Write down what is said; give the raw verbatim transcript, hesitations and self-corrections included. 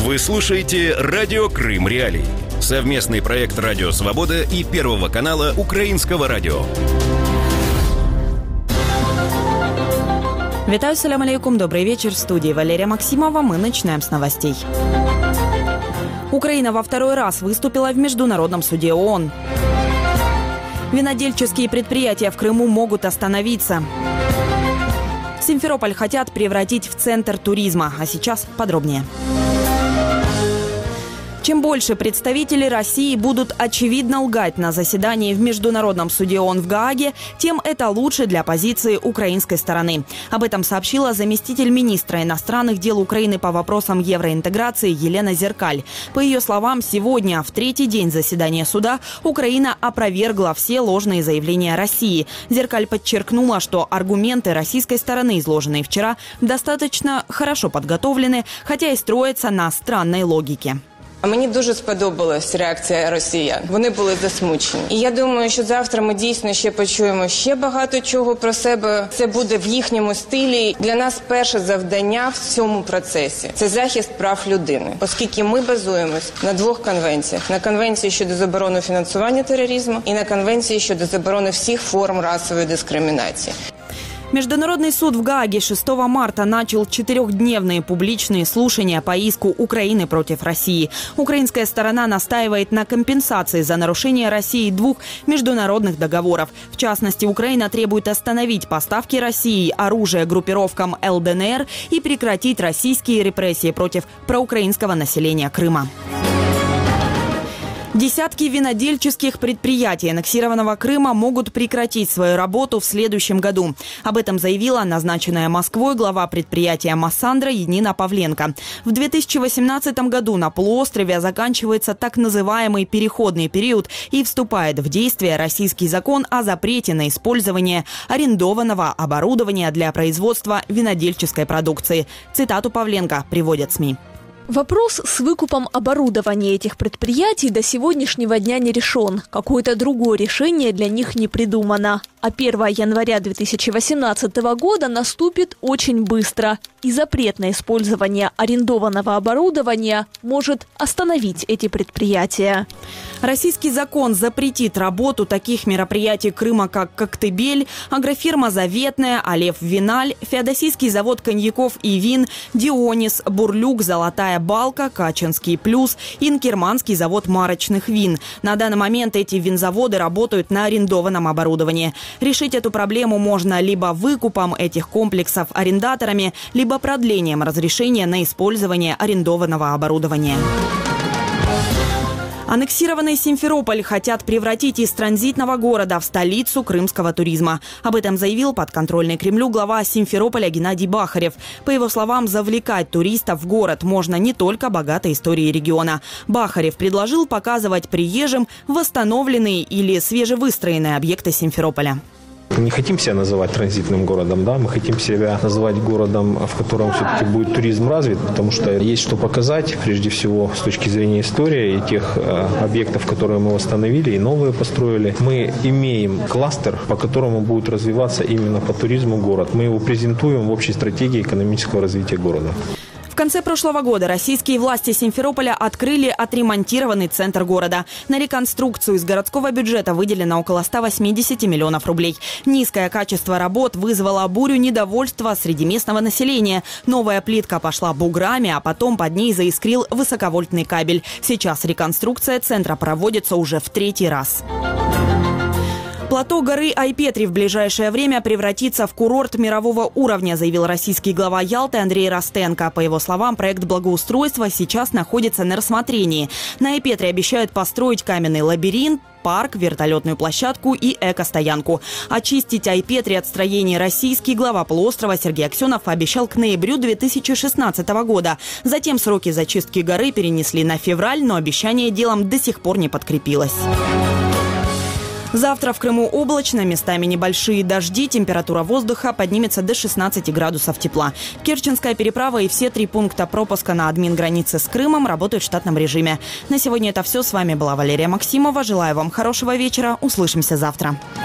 Вы слушаете «Радио Крым Реалии». Совместный проект «Радио Свобода» и Первого канала Украинского радио. Витаю, салям алейкум, добрый вечер. В студии Валерия Максимова. Мы начинаем с новостей. Украина во второй раз выступила в Международном суде ООН. Винодельческие предприятия в Крыму могут остановиться. Симферополь хотят превратить в центр туризма. А сейчас подробнее. Чем больше представители России будут очевидно лгать на заседании в Международном суде ООН в Гааге, тем это лучше для позиции украинской стороны. Об этом сообщила заместитель министра иностранных дел Украины по вопросам евроинтеграции Елена Зеркаль. По ее словам, сегодня, в третий день заседания суда, Украина опровергла все ложные заявления России. Зеркаль подчеркнула, что аргументы российской стороны, изложенные вчера, достаточно хорошо подготовлены, хотя и строятся на странной логике. Мені дуже сподобалась реакція росіян. Вони були засмучені. І я думаю, що завтра ми дійсно ще почуємо ще багато чого про себе. Це буде в їхньому стилі. Для нас перше завдання в цьому процесі – це захист прав людини. Оскільки ми базуємось на двох конвенціях. На конвенції щодо заборони фінансування тероризму і на конвенції щодо заборони всіх форм расової дискримінації. Международный суд в Гааге шестого марта начал четырехдневные публичные слушания по иску Украины против России. Украинская сторона настаивает на компенсации за нарушение России двух международных договоров. В частности, Украина требует остановить поставки России оружия группировкам эл дэ эн эр и прекратить российские репрессии против проукраинского населения Крыма. Десятки винодельческих предприятий аннексированного Крыма могут прекратить свою работу в следующем году. Об этом заявила назначенная Москвой глава предприятия «Массандра» Янина Павленко. В две тысячи восемнадцатом году на полуострове заканчивается так называемый переходный период и вступает в действие российский закон о запрете на использование арендованного оборудования для производства винодельческой продукции. Цитату Павленко приводят СМИ. Вопрос с выкупом оборудования этих предприятий до сегодняшнего дня не решен. Какое-то другое решение для них не придумано. А первого января две тысячи восемнадцатого года наступит очень быстро. И запрет на использование арендованного оборудования может остановить эти предприятия. Российский закон запретит работу таких мероприятий Крыма, как «Коктебель», агрофирма «Заветная», «Алев Виналь», Феодосийский завод коньяков и вин, «Дионис», «Бурлюк», «Золотая балка», «Качинский плюс», Инкерманский завод марочных вин. На данный момент эти винзаводы работают на арендованном оборудовании. Решить эту проблему можно либо выкупом этих комплексов арендаторами, либо продлением разрешения на использование арендованного оборудования. Аннексированный Симферополь хотят превратить из транзитного города в столицу крымского туризма. Об этом заявил подконтрольный Кремлю глава Симферополя Геннадий Бахарев. По его словам, завлекать туристов в город можно не только богатой историей региона. Бахарев предложил показывать приезжим восстановленные или свежевыстроенные объекты Симферополя. Мы не хотим себя называть транзитным городом, да, мы хотим себя называть городом, в котором все-таки будет туризм развит, потому что есть что показать, прежде всего, с точки зрения истории и тех э, объектов, которые мы восстановили и новые построили. Мы имеем кластер, по которому будет развиваться именно по туризму город. Мы его презентуем в общей стратегии экономического развития города. В конце прошлого года российские власти Симферополя открыли отремонтированный центр города. На реконструкцию из городского бюджета выделено около ста восьмидесяти миллионов рублей. Низкое качество работ вызвало бурю недовольства среди местного населения. Новая плитка пошла буграми, а потом под ней заискрил высоковольтный кабель. Сейчас реконструкция центра проводится уже в третий раз. Плато горы Айпетри в ближайшее время превратится в курорт мирового уровня, заявил российский глава Ялты Андрей Ростенко. По его словам, проект благоустройства сейчас находится на рассмотрении. На Айпетри обещают построить каменный лабиринт, парк, вертолетную площадку и эко-стоянку. Очистить Айпетри от строений российский глава полуострова Сергей Аксенов обещал к ноябрю две тысячи шестнадцатого года. Затем сроки зачистки горы перенесли на февраль, но обещание делом до сих пор не подкрепилось. Завтра в Крыму облачно, местами небольшие дожди, температура воздуха поднимется до шестнадцати градусов тепла. Керченская переправа и все три пункта пропуска на админ-границе с Крымом работают в штатном режиме. На сегодня это все. С вами была Валерия Максимова. Желаю вам хорошего вечера. Услышимся завтра.